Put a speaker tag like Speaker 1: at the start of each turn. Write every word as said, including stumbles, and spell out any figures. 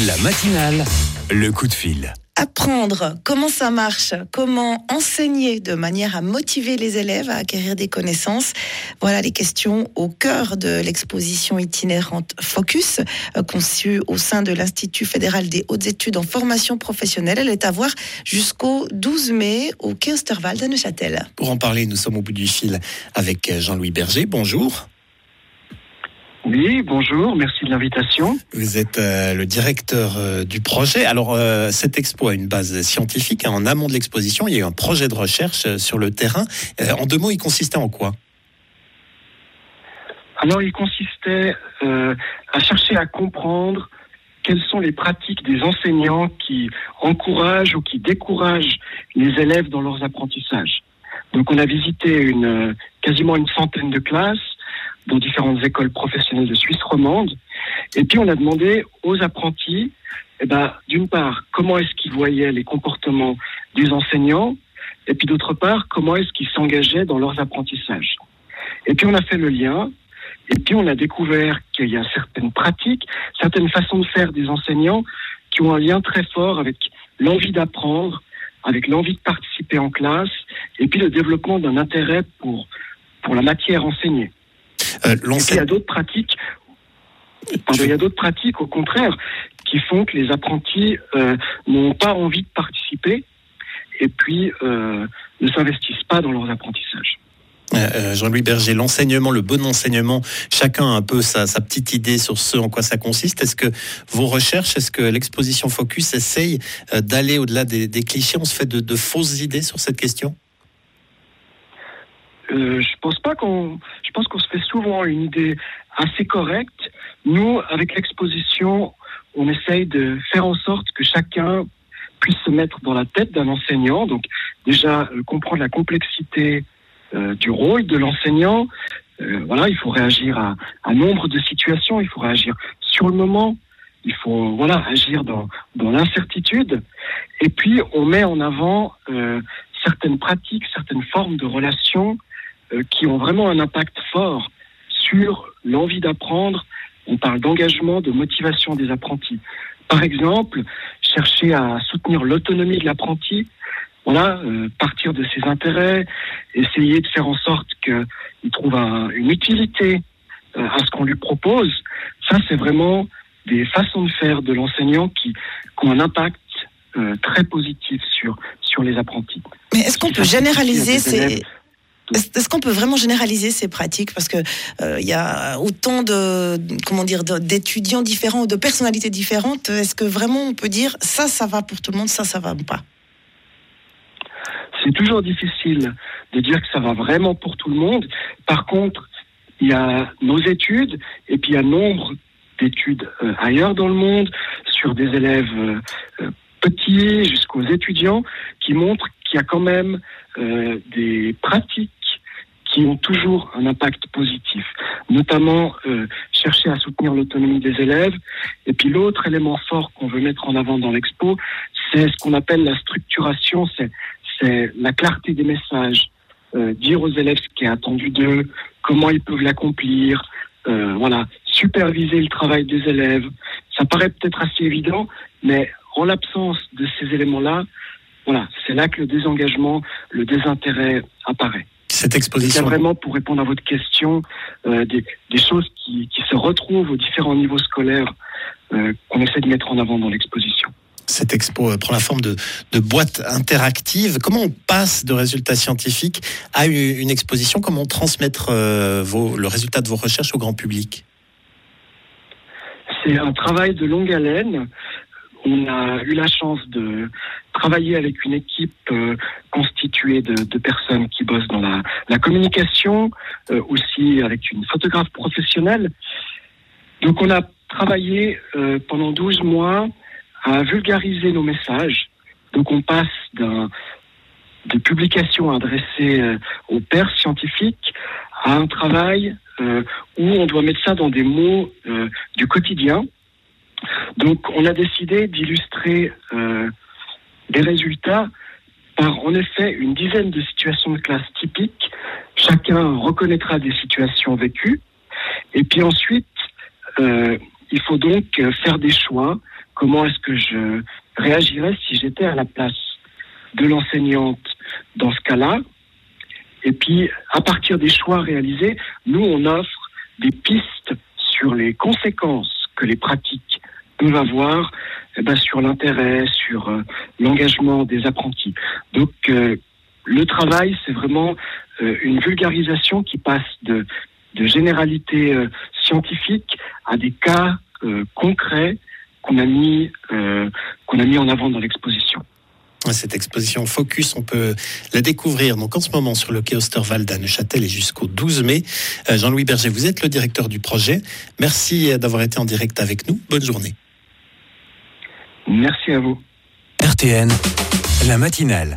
Speaker 1: La matinale, le coup de fil.
Speaker 2: Apprendre comment ça marche, comment enseigner de manière à motiver les élèves à acquérir des connaissances. Voilà les questions au cœur de l'exposition itinérante Focus, euh, conçue au sein de l'Institut fédéral des hautes études en formation professionnelle. Elle est à voir jusqu'au douze mai au quai Osterwald à Neuchâtel.
Speaker 3: Pour en parler, nous sommes au bout du fil avec Jean-Louis Berger. Bonjour.
Speaker 4: Oui, bonjour, merci de l'invitation.
Speaker 3: Vous êtes euh, le directeur euh, du projet. Alors, euh, cette expo a une base scientifique. Hein. En amont de l'exposition, il y a eu un projet de recherche euh, sur le terrain. Euh, en deux mots, il consistait en quoi ?
Speaker 4: Alors, il consistait euh, à chercher à comprendre quelles sont les pratiques des enseignants qui encouragent ou qui découragent les élèves dans leurs apprentissages. Donc, on a visité une, quasiment une centaine de classes dans différentes écoles professionnelles de Suisse romande. Et puis, on a demandé aux apprentis, eh ben, d'une part, comment est-ce qu'ils voyaient les comportements des enseignants, et puis d'autre part, comment est-ce qu'ils s'engageaient dans leurs apprentissages. Et puis, on a fait le lien, et puis on a découvert qu'il y a certaines pratiques, certaines façons de faire des enseignants qui ont un lien très fort avec l'envie d'apprendre, avec l'envie de participer en classe, et puis le développement d'un intérêt pour, pour la matière enseignée.
Speaker 3: Euh,
Speaker 4: Et puis, il y a d'autres pratiques, pardon, il y a d'autres pratiques, au contraire, qui font que les apprentis euh, n'ont pas envie de participer et puis euh, ne s'investissent pas dans leurs apprentissages.
Speaker 3: Euh, Jean-Louis Berger, l'enseignement, le bon enseignement, chacun a un peu sa, sa petite idée sur ce en quoi ça consiste. Est-ce que vos recherches, est-ce que l'exposition Focus essaye euh, d'aller au-delà des, des clichés ? On se fait de, de fausses idées sur cette question ?
Speaker 4: Euh, je pense pas qu'on, je pense qu'on se fait souvent une idée assez correcte. Nous, avec l'exposition, on essaye de faire en sorte que chacun puisse se mettre dans la tête d'un enseignant. Donc, déjà, euh, comprendre la complexité euh, du rôle de l'enseignant. Euh, voilà, il faut réagir à un nombre de situations. Il faut réagir sur le moment. Il faut, voilà, agir dans, dans l'incertitude. Et puis, on met en avant euh, certaines pratiques, certaines formes de relations euh, qui ont vraiment un impact fort sur l'envie d'apprendre. On parle d'engagement, de motivation des apprentis. Par exemple, chercher à soutenir l'autonomie de l'apprenti, voilà, euh, partir de ses intérêts, essayer de faire en sorte qu'il trouve un, une utilité euh, à ce qu'on lui propose. Ça, c'est vraiment des façons de faire de l'enseignant qui, qui ont un impact euh, très positif sur, sur les apprentis.
Speaker 2: Mais est-ce qu'on peut généraliser ces... Est-ce qu'on peut vraiment généraliser ces pratiques ? Parce que euh, y a autant de, comment dire, d'étudiants différents, de personnalités différentes. Est-ce que vraiment on peut dire ça, ça va pour tout le monde, ça, ça va pas ?
Speaker 4: C'est toujours difficile de dire que ça va vraiment pour tout le monde. Par contre, il y a nos études et puis il y a nombre d'études euh, ailleurs dans le monde sur des élèves euh, euh, petits jusqu'aux étudiants qui montrent qu'il y a quand même euh, des pratiques qui ont toujours un impact positif, notamment euh, chercher à soutenir l'autonomie des élèves. Et puis l'autre élément fort qu'on veut mettre en avant dans l'expo, c'est ce qu'on appelle la structuration, c'est, c'est la clarté des messages, euh, dire aux élèves ce qui est attendu d'eux, comment ils peuvent l'accomplir, euh, voilà, superviser le travail des élèves. Ça paraît peut-être assez évident, mais en l'absence de ces éléments-là, voilà, c'est là que le désengagement, le désintérêt apparaît.
Speaker 3: Cette exposition.
Speaker 4: C'est vraiment, pour répondre à votre question, euh, des, des choses qui, qui se retrouvent aux différents niveaux scolaires euh, qu'on essaie de mettre en avant dans l'exposition.
Speaker 3: Cette expo prend la forme de, de boîte interactive. Comment on passe de résultats scientifiques à une, une exposition ? Comment transmettre euh, vos, le résultat de vos recherches au grand public ?
Speaker 4: C'est un travail de longue haleine. On a eu la chance de travailler avec une équipe euh, constituée de, de personnes qui bossent dans la, la communication, euh, aussi avec une photographe professionnelle. Donc on a travaillé euh, pendant douze mois à vulgariser nos messages. Donc on passe d'un, de publications adressées euh, aux pairs scientifiques à un travail euh, où on doit mettre ça dans des mots euh, du quotidien. Donc, on a décidé d'illustrer euh, les résultats par, en effet, une dizaine de situations de classe typiques. Chacun reconnaîtra des situations vécues. Et puis ensuite, euh, il faut donc euh, faire des choix. Comment est-ce que je réagirais si j'étais à la place de l'enseignante dans ce cas-là? Et puis, à partir des choix réalisés, nous, on offre des pistes sur les conséquences que les pratiques peuvent avoir eh ben, sur l'intérêt, sur euh, l'engagement des apprentis. Donc, euh, le travail, c'est vraiment euh, une vulgarisation qui passe de, de généralités euh, scientifiques à des cas euh, concrets qu'on a mis, euh, qu'on a mis en avant dans l'exposition.
Speaker 3: Cette exposition Focus, on peut la découvrir donc en ce moment sur le quai Osterwald à Neuchâtel et jusqu'au douze mai. Euh, Jean-Louis Berger, vous êtes le directeur du projet. Merci d'avoir été en direct avec nous. Bonne journée.
Speaker 4: Merci à vous.
Speaker 1: R T N, la matinale.